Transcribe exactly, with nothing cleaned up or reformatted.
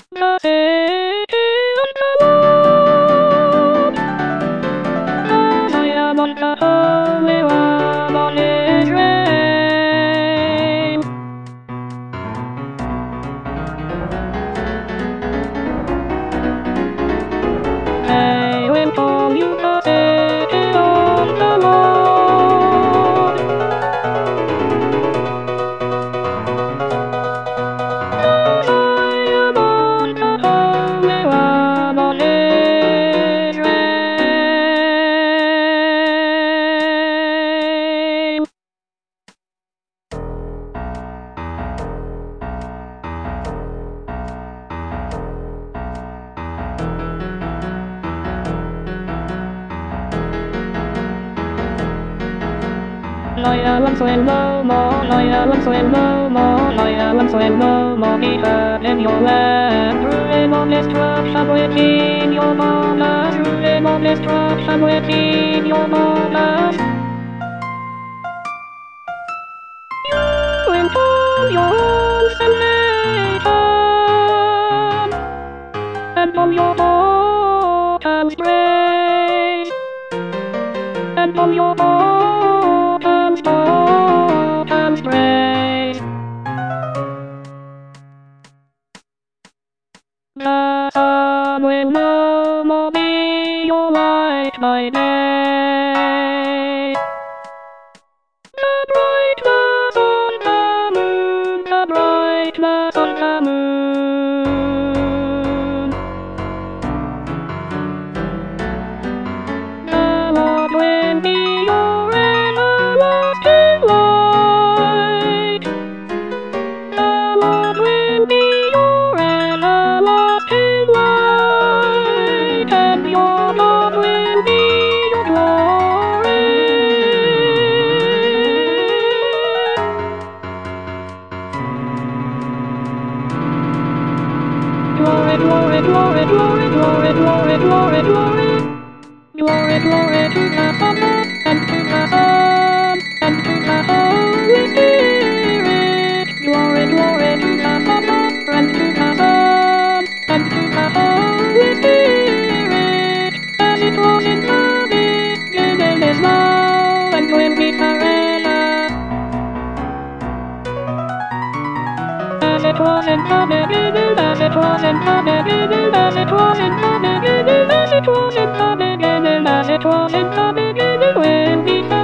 The city on the road, as I am on the Holy One on Israel. They will call you the city on the road. As I am on the Holy One on Israel. Loya Lanzuelo mo, Loya Lanzuelo mo, Loya Lanzuelo mo, be heard in your land. Through on destruction within your borders, through on destruction within your borders. You will call your own nation, and all your daughters praise, and all your daughters, daughters praise. The sun will no more be your light by day. The brightness on the moon, the brightness on the moon. The Lord will be your everlasting light. The Lord will be your everlasting light, and your God will be your glory. Glory, glory, glory, glory, glory, glory, glory, glory. Glory, glory to the Father, and to the Son, and to the Holy Spirit. Glory, glory to the Father, and to the Son, and to the Holy Spirit. As it was in the beginning, is now, and will be forever. As it was in the beginning, as it was in the beginning, as it was in the beginning, as it was in the beginning, as it was in the beginning, will be forever.